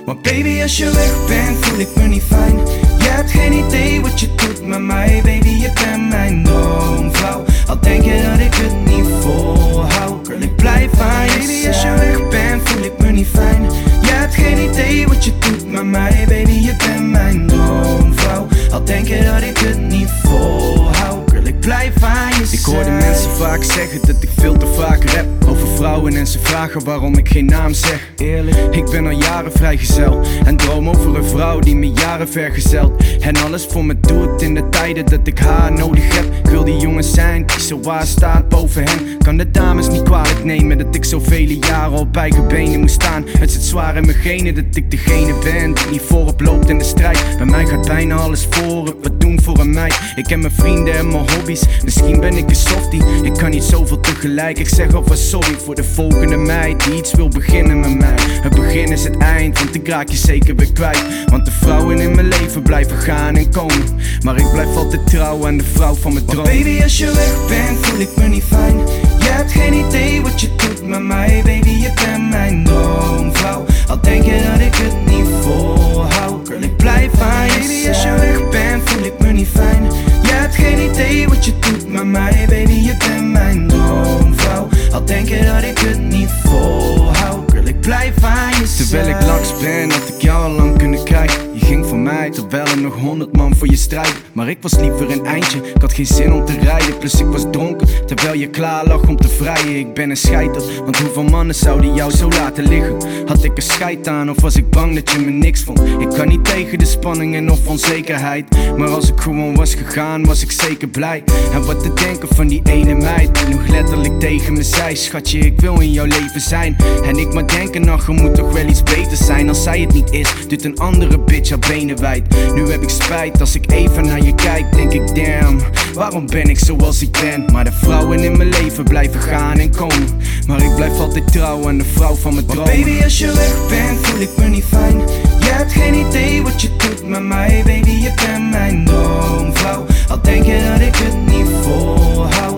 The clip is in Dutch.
Maar baby, als je weg bent, voel ik me niet fijn. Je hebt geen idee wat je doet met mij, baby, je bent mijn droomvrouw. Al denk je dat ik het niet volhoud, girl, ik blijf aan je baby, als je weg bent, voel ik me niet fijn. Je hebt geen idee wat je doet met mij, baby, je bent mijn droomvrouw. Al denk je dat ik het niet volhoud, girl, ik blijf aan je Ik hoor de mensen vaak zeggen dat ik veel te vaak rap over vrouwen en ze vragen waarom ik geen naam zeg. Eerlijk, ik ben al jaren vrijgezel en droom over een vrouw die me jaren vergezelt en alles voor me doet in de tijden dat ik haar nodig heb. Ik wil die jongen zijn die zo waar staat boven hen. Kan de dames niet kwalijk nemen dat ik zoveel jaren op eigen benen moet staan. Het zit zwaar in mijn genen dat ik degene ben die niet voorop loopt in de strijd. Bij mij gaat bijna alles voor wat doen voor een meid. Ik heb mijn vrienden en mijn hobby's, misschien ben ik een softie. Ik kan niet zoveel tegelijk, ik zeg alvast sorry voor de volgende meid die iets wil beginnen met mij. Het begin is het eind, want ik raak je zeker weer kwijt. Want de vrouwen in mijn leven blijven gaan en komen, maar ik blijf altijd trouw aan de vrouw van mijn droom. Baby, als je weg bent, voel ik me niet fijn. Je hebt geen idee wat je doet met mij, baby, je bent mijn droomvrouw. Al denk je dat ik het niet volhoud, girl, ik blijf aan je baby, als je weg bent, voel ik me niet fijn. Je hebt geen idee wat je doet met mij, baby, je bent mijn droomvrouw. Al denk je dat ik het niet volhoud, girl, ik blijf aan je Terwijl ik langs ben, had ik jou al lang kunnen krijgen. Je ging voor mij, terwijl er nog 100 man voor je strijden. Maar ik was liever een eindje, ik had geen zin om te rijden. Plus ik was dronken, terwijl je klaar lag om te vrijen. Ik ben een scheiter, want hoeveel mannen zouden jou zo laten liggen? Had ik er scheid aan of was ik bang dat je me niks vond? Ik kan niet tegen de spanning en of onzekerheid. Maar als ik gewoon was gegaan, was ik zeker blij. En wat te denken van die ene meid die nog letterlijk tegen me zei: schatje, ik wil in jouw leven zijn. En ik maar denken, nou, er moet toch wel iets beter zijn. Als zij het niet is, doet een andere bitch haar benen wijd. Nu heb ik spijt, als ik even naar je kijk, denk ik damn, waarom ben ik zoals ik ben? Maar de vrouwen in mijn leven blijven gaan en komen, maar ik blijf altijd trouw aan de vrouw van mijn droom. Baby, als je weg bent, voel ik me niet fijn. Je hebt geen idee wat je doet met mij, baby, je bent mijn droomvrouw. Al denk je dat ik het niet volhoud,